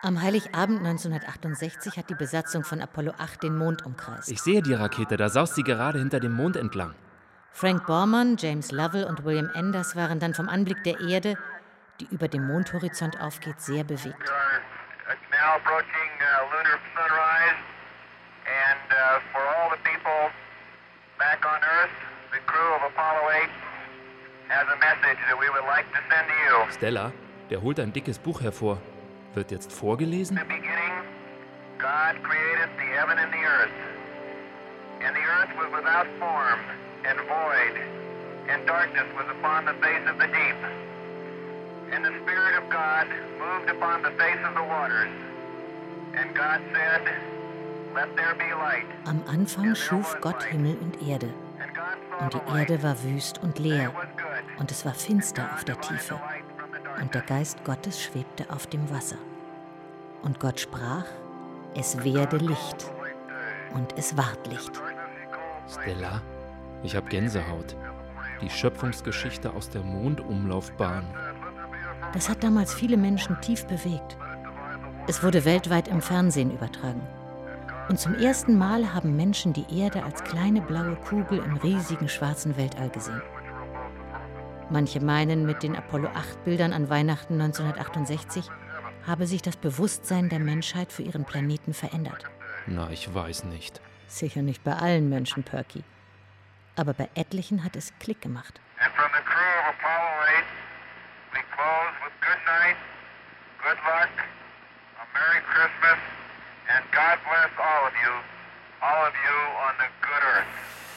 Am Heiligabend 1968 hat die Besatzung von Apollo 8 den Mond umkreist. Ich sehe die Rakete, da saust sie gerade hinter dem Mond entlang. Frank Borman, James Lovell und William Enders waren dann vom Anblick der Erde, die über dem Mondhorizont aufgeht, sehr bewegt. Stella, der holt ein dickes Buch hervor. Wird jetzt vorgelesen? In the beginning, God created the heaven and the earth. And the earth was without form and void, and darkness was upon the face of the deep. And the Spirit of God moved upon the face of the waters. And God said, "Let there be light." Am Anfang schuf Gott Himmel und Erde. And God saw Und the die light. Erde war wüst und It leer. was good. Und es war finster auf God der divided the Tiefe. light from the Und der darkness. Geist Gottes schwebte auf dem Wasser. Und Gott sprach, es werde Licht. Und es ward Licht. Stella, ich hab Gänsehaut. Die Schöpfungsgeschichte aus der Mondumlaufbahn. Das hat damals viele Menschen tief bewegt. Es wurde weltweit im Fernsehen übertragen. Und zum ersten Mal haben Menschen die Erde als kleine blaue Kugel im riesigen schwarzen Weltall gesehen. Manche meinen, mit den Apollo-8-Bildern an Weihnachten 1968 habe sich das Bewusstsein der Menschheit für ihren Planeten verändert. Na, ich weiß nicht. Sicher nicht bei allen Menschen, Perky. Aber bei etlichen hat es Klick gemacht. And from the crew of Apollo 8, we close with good night, good luck, a Merry Christmas, and God bless all of you on the good earth.